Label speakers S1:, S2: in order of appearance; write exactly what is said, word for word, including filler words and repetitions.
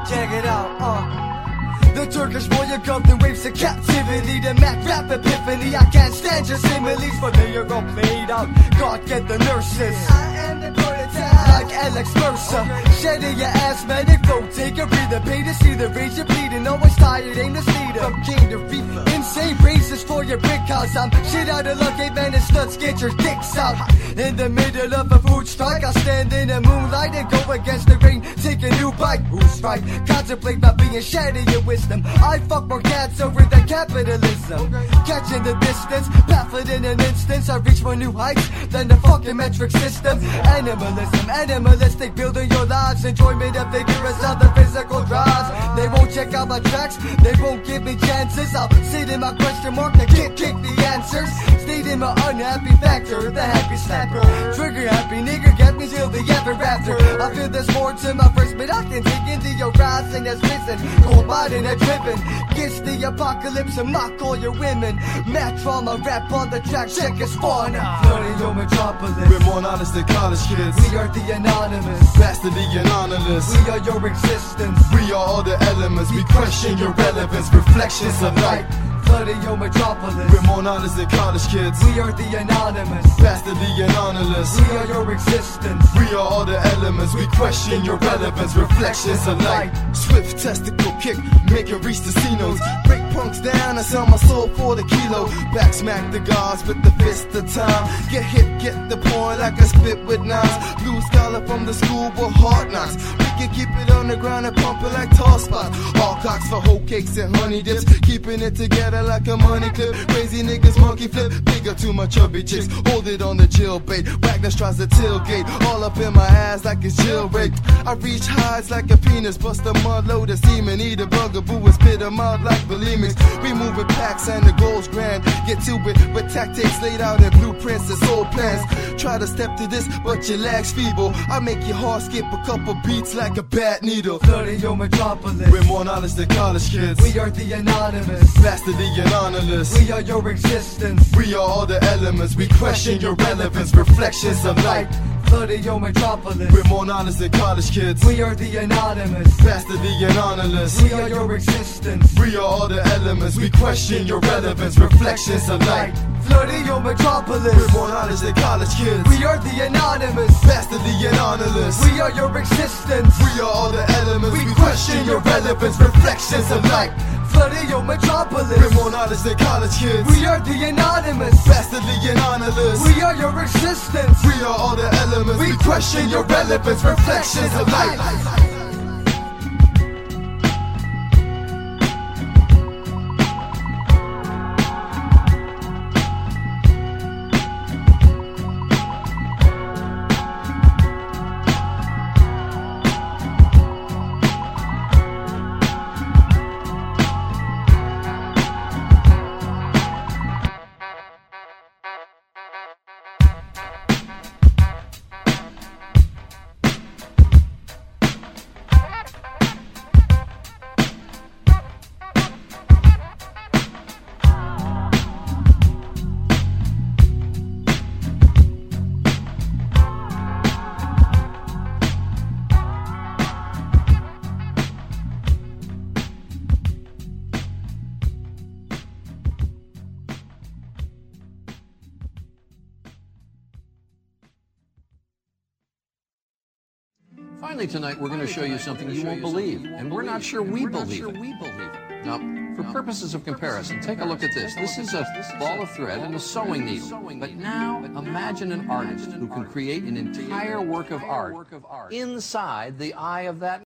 S1: Check it out, uh. The Turkish warrior governed in waves of captivity. The Mac rap epiphany. I can't stand your similes, but they are all played out. God get the nurses. I am the prototype. Like Alex Mercer. Okay. Shedding your ass, medic flow. Take a breather. Pay to see the rage you're bleeding. Always tired, ain't a leader. From king to reaper. Insane braces for your brick house. I'm shit out of luck, hey man, and sluts get your dicks out. In the middle of a food strike, I stand in the moonlight and go against the rain. Take a new bite. Who's right? Contemplate not being shatter your wisdom. I fuck more cats over than capitalism. Okay. Catching the distance, baffled in an instance. I reach for new heights than the fucking metric system. Animalism, animalistic, building your lives. Enjoyment of vigorous other physical drives. They won't check out my tracks, they won't give me chances. I'll sit in my question mark and kick, kick the answers. Stayed in my unhappy factor, the happy snapper. Trigger happy nigga, get me till the ever after. I feel there's more to my first, but I can dig into your rising as risen. Cold body and driven. Gets the apocalypse and mock all your women. Mad trauma rap on the track, check his spawn. Flooding your metropolis.
S2: We're more honest than college kids.
S1: We are the anonymous,
S2: bastardly anonymous.
S1: We are your existence.
S2: We are all the elements. We question your relevance. Reflections of light.
S1: Flooding your metropolis.
S2: We're more honest than college kids.
S1: We are the anonymous,
S2: bastardly anonymous.
S1: We are your existence.
S2: We are all the elements. We question your relevance. Reflections of light. Swift testicle kick, make it reach the C notes. Break punks down and sell my soul for the kilo. Back smack the guards with the fist of time. Get hit, get the point like I spit with knives. Blue scholar from the school with hard knocks. We can keep it on the ground and pump it like tall spots. All cocks for whole cakes and honey dips. Keeping it together like a money clip. Crazy niggas monkey flip. Bigger too much chubby chicks. Hold it on the jail bait. Wagner tries to tailgate. All up in my ass like it's jailbreak. I reach highs like a penis. Bust a mud load of semen. Eat a bugaboo and spit them out like bulimics. We moving packs and the goal's grand. Get to it with tactics laid out in blueprints and soul plans. Try to step to this but your legs feeble. I make your heart skip a couple beats like a bad needle.
S1: Flooding your metropolis.
S2: We're more knowledge than college kids.
S1: We are the anonymous,
S2: bastardly anonymous.
S1: We are your existence.
S2: We are all the elements. We question your relevance. Reflections of light.
S1: Flooding your metropolis.
S2: We're more knowledge than college kids.
S1: We are the anonymous,
S2: bastardly anonymous.
S1: We are your existence.
S2: We are all the elements. We question your relevance. Reflections of light.
S1: Flooding your metropolis.
S2: We're more knowledge than college kids.
S1: We are the anonymous,
S2: bastardly anonymous.
S1: We are your existence.
S2: We are all the elements. We question your relevance. Reflections of light.
S1: Flooding your metropolis.
S2: We're more knowledge than college kids.
S1: We are the anonymous,
S2: bastardly anonymous.
S1: We are your existence.
S2: We are all the elements. We question your relevance. Reflections of light.
S3: Finally tonight, we're going to show you something you won't believe, and we're not sure we believe it. Now, for purposes of comparison, take a look at this. This is a ball of thread and a sewing needle. But now, imagine an artist who can create an entire work of art inside the eye of that